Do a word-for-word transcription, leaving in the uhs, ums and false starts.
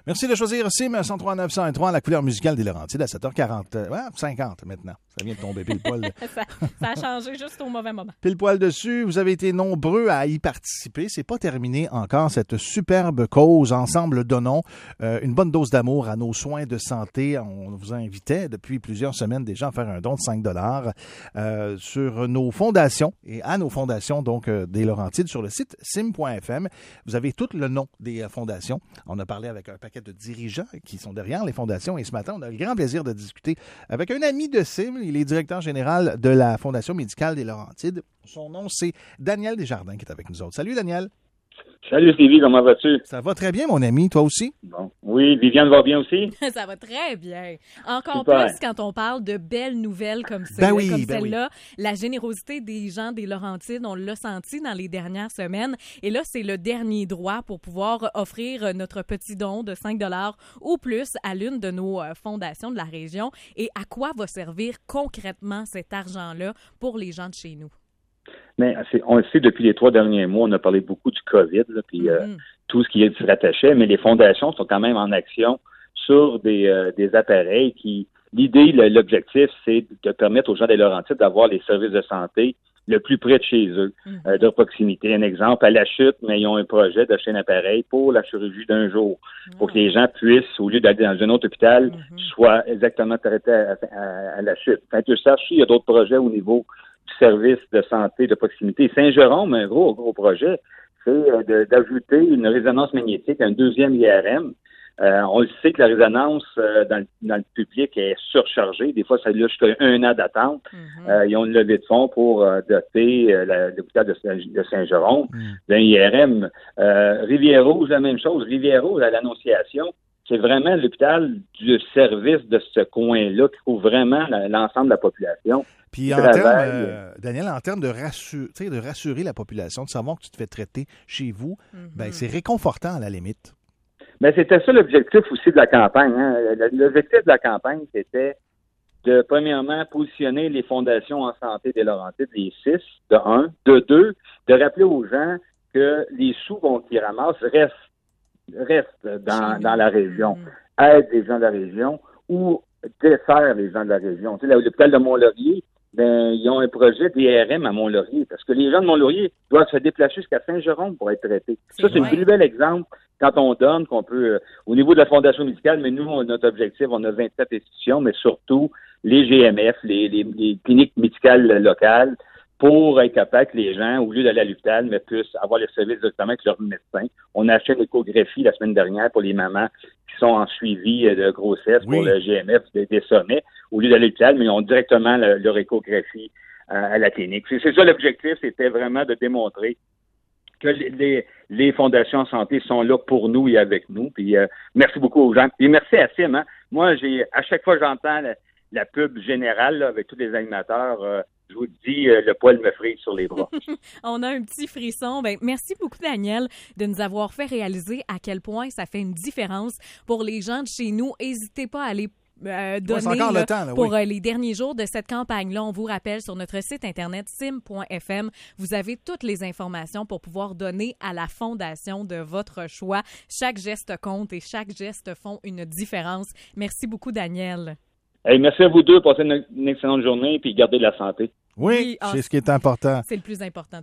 Merci de choisir Sim cent trois neuf cent trois, la couleur musicale des Laurentides à sept heures quarante. Ouais, cinquante maintenant. Ça vient de tomber pile poil. ça, ça a changé juste au mauvais moment. Pile poil dessus. Vous avez été nombreux à y participer. C'est pas terminé encore cette superbe cause. Ensemble, donnons euh, une bonne dose d'amour à nos soins de santé. On vous invitait depuis plusieurs semaines déjà à faire un don de cinq dollars euh, sur nos fondations et à nos fondations donc euh, des Laurentides sur le site sim point f m. Vous avez tout le nom des euh, fondations. On a parlé avec un paquet de dirigeants qui sont derrière les fondations et ce matin, on a le grand plaisir de discuter avec un ami de Sim. Il est directeur général de la Fondation médicale des Laurentides. Son nom, c'est Daniel Desjardins qui est avec nous autres. Salut, Daniel. Salut, Stevie, comment vas-tu? Ça va très bien, mon ami. Toi aussi? Bon. Oui, Viviane va bien aussi? Ça va très bien. Encore Super. plus quand on parle de belles nouvelles comme, ce, Ben oui, comme ben celle-là. Oui. La générosité des gens des Laurentides, on l'a senti dans les dernières semaines. Et là, c'est le dernier droit pour pouvoir offrir notre petit don de cinq dollars ou plus à l'une de nos fondations de la région. Et à quoi va servir concrètement cet argent-là pour les gens de chez nous? Mais c'est, on le sait, depuis les trois derniers mois, on a parlé beaucoup du COVID, là, puis mm-hmm. euh, tout ce qui est se rattachait, mais les fondations sont quand même en action sur des, euh, des appareils qui... L'idée, le, l'objectif, c'est de permettre aux gens des Laurentides d'avoir les services de santé le plus près de chez eux, mm-hmm. euh, de proximité. Un exemple, à La Chute, mais ils ont un projet d'acheter un appareil pour la chirurgie d'un jour, mm-hmm. pour que les gens puissent, au lieu d'aller dans un autre hôpital, mm-hmm. soient exactement traités à, à, à La Chute. Quand tu saches, il y a d'autres projets au niveau du service de santé de proximité. Saint-Jérôme, un gros, gros projet, c'est euh, de, d'ajouter une résonance magnétique, un deuxième I R M. Euh, on le sait que la résonance euh, dans, le, dans le public est surchargée. Des fois, ça a jusqu'à un an d'attente. Mm-hmm. Euh, ils ont une levée de fonds pour euh, doter euh, la, l'hôpital de, Saint, de Saint-Jérôme mm. d'un I R M. Euh, Rivière-Rouge, la même chose. Rivière-Rouge, à l'Annonciation, c'est vraiment l'hôpital du service de ce coin-là qui couvre vraiment la, l'ensemble de la population. Puis en termes, euh, Daniel, en termes de, rassur, de rassurer la population, de savoir que tu te fais traiter chez vous, mm-hmm. ben, c'est réconfortant à la limite. Mais c'était ça l'objectif aussi de la campagne. Hein. L'objectif de la campagne, c'était de, premièrement, positionner les fondations en santé des Laurentides, les six, de un. De deux, de rappeler aux gens que les sous qu'ils ramassent restent, restent dans, dans la région, aident les gens de la région ou desservent les gens de la région. Tu sais, l'hôpital de Mont-Laurier, ben, ils ont un projet d'I R M à Mont-Laurier, parce que les gens de Mont-Laurier doivent se déplacer jusqu'à Saint-Jérôme pour être traités. C'est ça, c'est vrai. Un plus bel exemple quand on donne, qu'on peut, euh, au niveau de la Fondation médicale, mais nous, on, notre objectif, on a vingt-sept institutions, mais surtout les G M F, les, les, les cliniques médicales locales, pour être capable que les gens, au lieu d'aller à l'hôpital, mais puissent avoir les services directement avec leur médecin. On a acheté une échographie la semaine dernière pour les mamans qui sont en suivi de grossesse oui. pour le G M F des, des sommets. Au lieu d'aller à l'hôpital, mais ils ont directement le, leur échographie euh, à la clinique. C'est, c'est ça l'objectif, c'était vraiment de démontrer que les, les, les fondations en santé sont là pour nous et avec nous. Puis euh, merci beaucoup aux gens. Et merci à Sim. Hein. Moi, j'ai à chaque fois que j'entends la, la pub générale là, avec tous les animateurs, euh, je vous dis, euh, le poil me frise sur les bras. On a un petit frisson. Ben, merci beaucoup, Daniel, de nous avoir fait réaliser à quel point ça fait une différence pour les gens de chez nous. N'hésitez pas à aller Euh, donner ouais, là, temps, là, pour oui. euh, les derniers jours de cette campagne-là. On vous rappelle sur notre site internet sim point f m, vous avez toutes les informations pour pouvoir donner à la fondation de votre choix. Chaque geste compte et chaque geste font une différence. Merci beaucoup, Daniel. Hey, merci à vous deux. Passez une, une excellente journée et gardez de la santé. Oui, oui c'est ah, ce qui est important. C'est le plus important.